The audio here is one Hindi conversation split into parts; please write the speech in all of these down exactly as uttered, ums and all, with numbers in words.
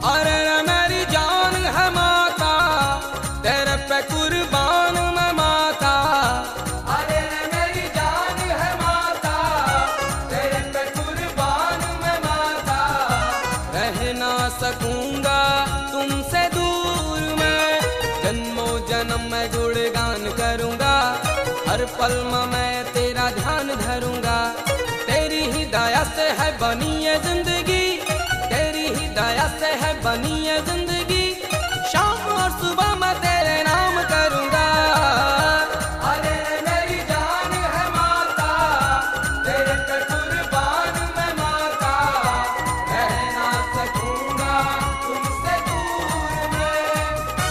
अरे रे मेरी जान है माता, तेरे पे कुर्बान मैं माता। अरे रे मेरी जान है माता, तेरे पे कुर्बान मैं माता। रह ना सकूंगा तुमसे दूर मैं, जन्मों जन्म मैं गुणगान करूंगा। हर पल में मैं तेरा ध्यान धरूंगा। तेरी ही दया से है बनी ये जिंदगी, तेरी ही दया से है बनी ये जिंदगी। शाम और सुबह मैं तेरे नाम करूंगा। अरे मेरी जान है माता, तेरे पे कुर्बान मैं माता। रह ना सकूंगा तुमसे दूर मैं।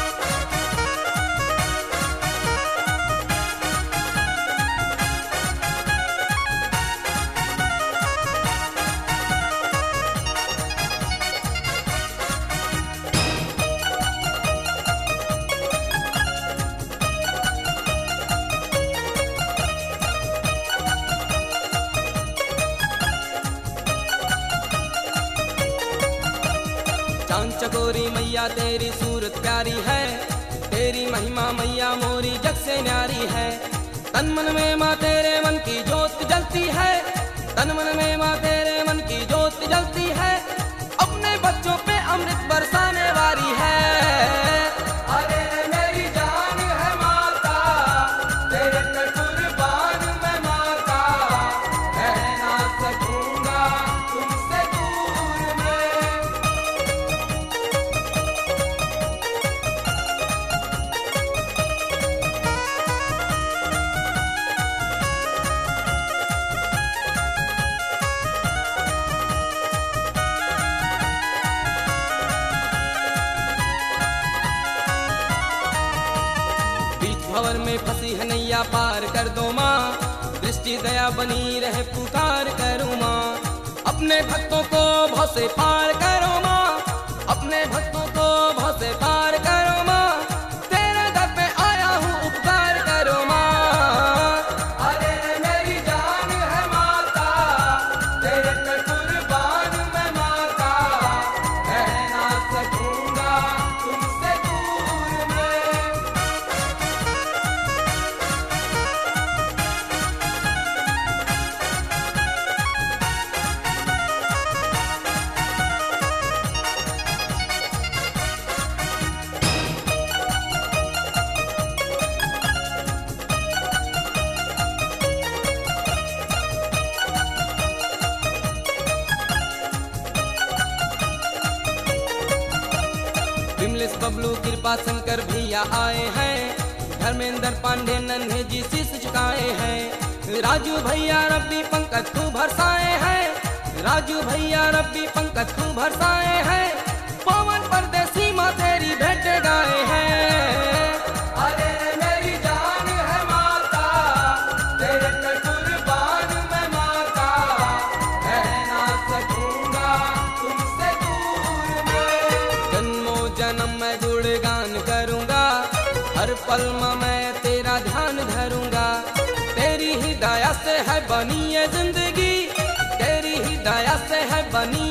चांद चकोरी मैया तेरी सूरत प्यारी है, तेरी महिमा मैया मोरी जग से न्यारी है। तन मन में माँ तेरे मन की ज्योत जलती है, तन मन में माँ तेरे मन की ज्योत जलती है। अपने बच्चों पे अमृत बरसाने वाली है। अरे मेरी जान है माता, तेरे पे कुर्बान मैं माता। रह ना सकूंगा तुमसे दूर मैं। भंवर में फंसी है नैया पार कर दो माँ, दृष्टि दया बनी रहे पुकार करो माँ। अपने भक्तों को भव से पार करो माँ, अपने भक्तों को भव से पार करो माँ। तेरे दर पे आया हूँ उपकार करो माँ। अरे मेरी जान है माता, तेरे पे कुर्बान मैं माता। रह ना सकूंगा तुमसे दूर मैं। विमलेश बबलू कृपा शंकर भैया आए हैं, धर्मेंद्र पांडे नन्हे जी शीश झुकाए हैं। राजू भैया रब्बी पंकज खूब बरसाए हैं, राजू भैया रब्बी पंकज खूब बरसाए हैं। पवन परदेसी माँ तेरी भेंट गाए हैं। अरे मेरी जान है माता, तेरे पे कुर्बान मैं माता। रह ना सकूंगा तुमसे दूर मैं। जन्मों जन्म मैं गुणगान करूंगा, हर पल में मैं तेरा ध्यान धरूंगा। तेरी ही दया से है बनी ये जिंदगी, तेरी ही दया से है बनी